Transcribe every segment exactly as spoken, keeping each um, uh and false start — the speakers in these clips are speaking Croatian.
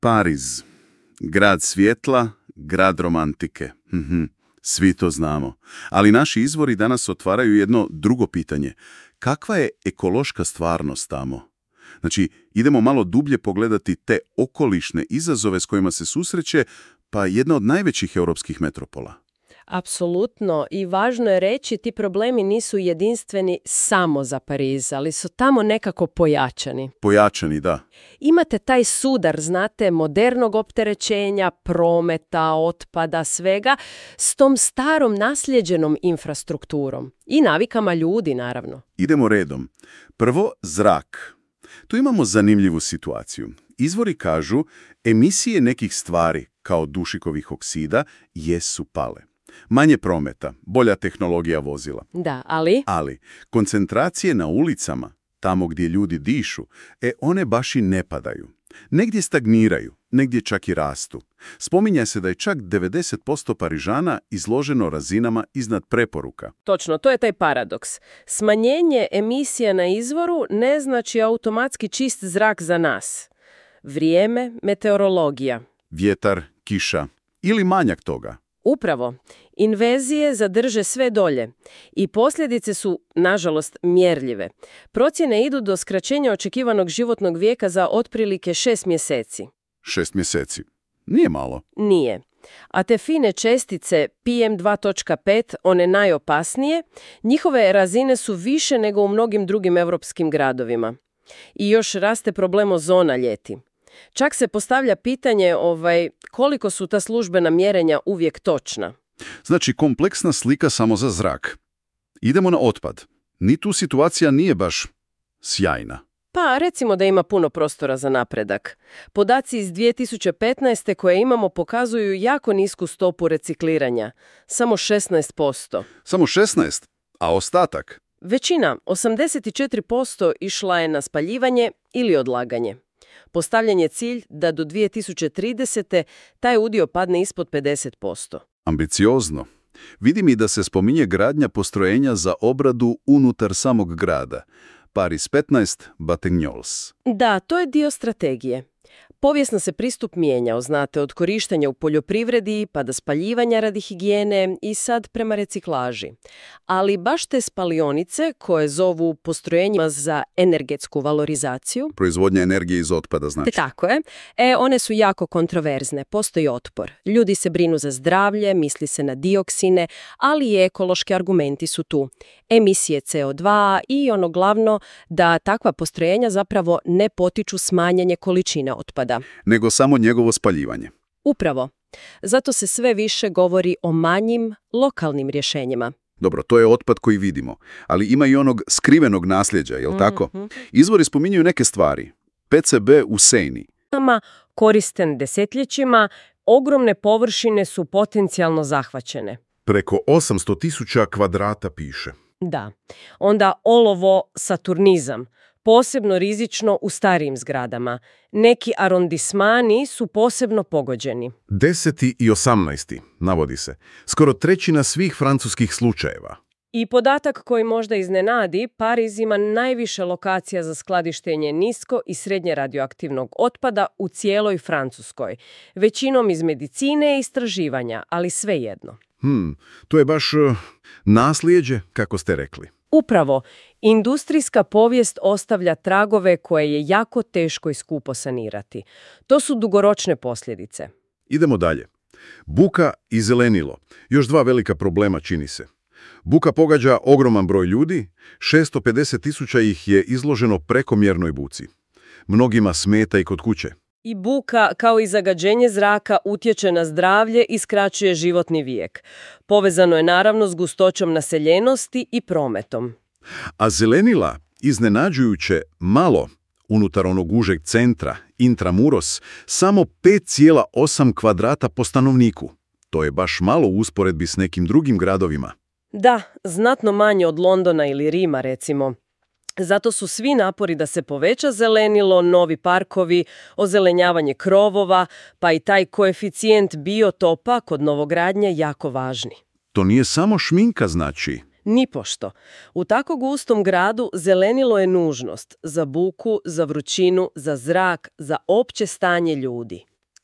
Pariz. Grad svjetla, grad romantike. Mhm. Svi to znamo. Ali naši izvori danas otvaraju jedno drugo pitanje. Kakva je ekološka stvarnost tamo? Znači, idemo malo dublje pogledati te okolišne izazove s kojima se susreće, pa jedna od najvećih europskih metropola. Apsolutno. I važno je reći, ti problemi nisu jedinstveni samo za Pariz, ali su tamo nekako pojačani. Pojačani, da. Imate taj sudar, znate, modernog opterećenja, prometa, otpada, svega, s tom starom naslijeđenom infrastrukturom. I navikama ljudi, naravno. Idemo redom. Prvo, zrak. Tu imamo zanimljivu situaciju. Izvori kažu, emisije nekih stvari, kao dušikovih oksida, jesu pale. Manje prometa, bolja tehnologija vozila. Da, ali? Ali, koncentracije na ulicama, tamo gdje ljudi dišu, e, one baš i ne padaju. Negdje stagniraju, negdje čak i rastu. Spominja se da je čak devedeset posto Parižana izloženo razinama iznad preporuka. Točno, to je taj paradoks. Smanjenje emisija na izvoru ne znači automatski čist zrak za nas. Vrijeme, meteorologija. Vjetar, kiša ili manjak toga. Upravo. Inverzije zadrže sve dolje i posljedice su, nažalost, mjerljive. Procjene idu do skraćenja očekivanog životnog vijeka za otprilike šest mjeseci. Šest mjeseci. Nije malo. Nije. A te fine čestice P M dva točka pet, one najopasnije, njihove razine su više nego u mnogim drugim europskim gradovima. I još raste problem ozona ljeti. Čak se postavlja pitanje ovaj, koliko su ta službena mjerenja uvijek točna. Znači, kompleksna slika samo za zrak. Idemo na otpad. Ni tu situacija nije baš sjajna. Pa, recimo da ima puno prostora za napredak. Podaci iz dvije tisuće petnaeste koje imamo pokazuju jako nisku stopu recikliranja. Samo šesnaest posto. Samo šesnaest? A ostatak? Većina, osamdeset četiri posto, išla je na spaljivanje ili odlaganje. Postavljen je cilj da do dvije tisuće tridesete. taj udio padne ispod pedeset posto. Ambiciozno. Vidim i da se spominje gradnja postrojenja za obradu unutar samog grada. Paris petnaest, Batignolles. Da, to je dio strategije. Povijesno se pristup mijenjao, znate, od korištenja u poljoprivredi pa do spaljivanja radi higijene i sad prema reciklaži. Ali baš te spalionice, koje zovu postrojenjima za energetsku valorizaciju, Proizvodnja energije iz otpada, znači. tako je, e, one su jako kontroverzne, postoji otpor. Ljudi se brinu za zdravlje, misli se na dioksine, ali i ekološki argumenti su tu. Emisije C O dva i ono glavno da takva postrojenja zapravo ne potiču smanjanje količine otpada. Nego samo njegovo spaljivanje. Upravo. Zato se sve više govori o manjim, lokalnim rješenjima. Dobro, to je otpad koji vidimo, ali ima i onog skrivenog nasljeđa, jel tako? Mhm. Izvori spominjuju neke stvari. P C B u Seini. Nama, koristen desetljećima, ogromne površine su potencijalno zahvaćene. Preko osamsto tisuća kvadrata piše. Da. Onda olovo saturnizam, posebno rizično u starijim zgradama. Neki arondismani su posebno pogođeni. Deseti i osamnaesti, navodi se. Skoro trećina svih francuskih slučajeva. I podatak koji možda iznenadi, Pariz ima najviše lokacija za skladištenje nisko i srednje radioaktivnog otpada u cijeloj Francuskoj. Većinom iz medicine i istraživanja, ali svejedno. Hmm, to je baš uh, naslijeđe, kako ste rekli. Upravo, industrijska povijest ostavlja tragove koje je jako teško i skupo sanirati. To su dugoročne posljedice. Idemo dalje. Buka i zelenilo. Još dva velika problema čini se. Buka pogađa ogroman broj ljudi, šesto pedeset tisuća ih je izloženo prekomjernoj buci. Mnogima smeta i kod kuće. I buka, kao i zagađenje zraka, utječe na zdravlje i skraćuje životni vijek. Povezano je naravno s gustoćom naseljenosti i prometom. A zelenila, iznenađujuće malo, unutar onog užeg centra, intramuros, samo pet zarez osam kvadrata po stanovniku. To je baš malo u usporedbi s nekim drugim gradovima. Da, znatno manje od Londona ili Rima, recimo. Zato su svi napori da se poveća zelenilo, novi parkovi, ozelenjavanje krovova, pa i taj koeficijent biotopa kod novogradnje jako važni. To nije samo šminka, znači. Nipošto. U tako gustom gradu zelenilo je nužnost za buku, za vrućinu, za zrak, za opće stanje ljudi.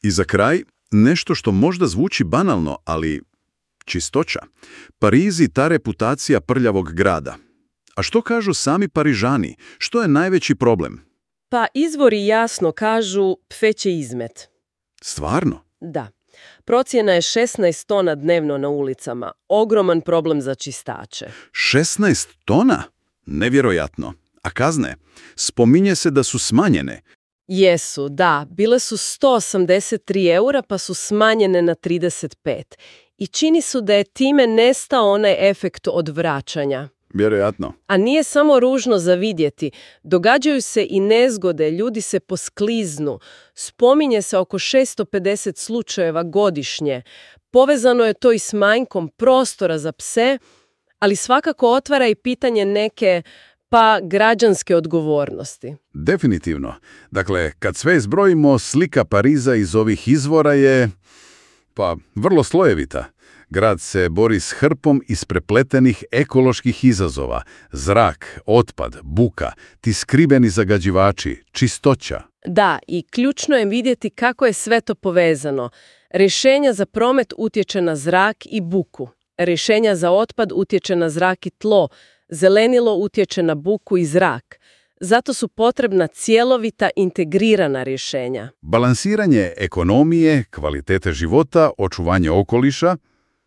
I za kraj, nešto što možda zvuči banalno, ali čistoća. Pariz i ta reputacija prljavog grada. A što kažu sami Parižani? Što je najveći problem? Pa izvori jasno kažu pfeće izmet. Stvarno? Da. Procjena je šesnaest tona dnevno na ulicama. Ogroman problem za čistače. šesnaest tona? Nevjerojatno. A kazne? Spominje se da su smanjene. Jesu, da. Bile su sto osamdeset tri eura pa su smanjene na trideset pet. I čini su da je time nestao onaj efekt odvraćanja. Vjerojatno. A nije samo ružno za vidjeti. Događaju se i nezgode, ljudi se poskliznu. Spominje se oko šesto pedeset slučajeva godišnje. Povezano je to i s manjkom prostora za pse, ali svakako otvara i pitanje neke, pa građanske odgovornosti. Definitivno. Dakle, kad sve izbrojimo, slika Pariza iz ovih izvora je, pa, vrlo slojevita. Grad se bori s hrpom isprepletenih ekoloških izazova. Zrak, otpad, buka, ti skriveni zagađivači, čistoća. Da, i ključno je vidjeti kako je sve to povezano. Rješenja za promet utječe na zrak i buku. Rješenja za otpad utječe na zrak i tlo. Zelenilo utječe na buku i zrak. Zato su potrebna cjelovita, integrirana rješenja. Balansiranje ekonomije, kvalitete života, očuvanje okoliša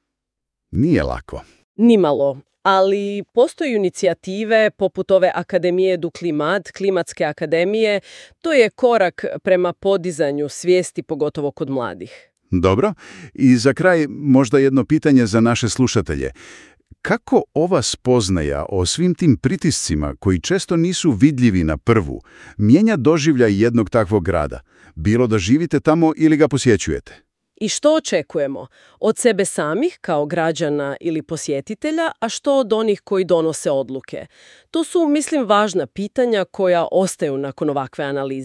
nije lako. Nimalo. Ali postoje inicijative poput ove Akademije du Klimat, Klimatske akademije. To je korak prema podizanju svijesti, pogotovo kod mladih. Dobro. I za kraj možda jedno pitanje za naše slušatelje. Kako ova spoznaja o svim tim pritiscima, koji često nisu vidljivi na prvu, mijenja doživljaj jednog takvog grada, bilo da živite tamo ili ga posjećujete? I što očekujemo? Od sebe samih, kao građana ili posjetitelja, a što od onih koji donose odluke? To su, mislim, važna pitanja koja ostaju nakon ovakve analize.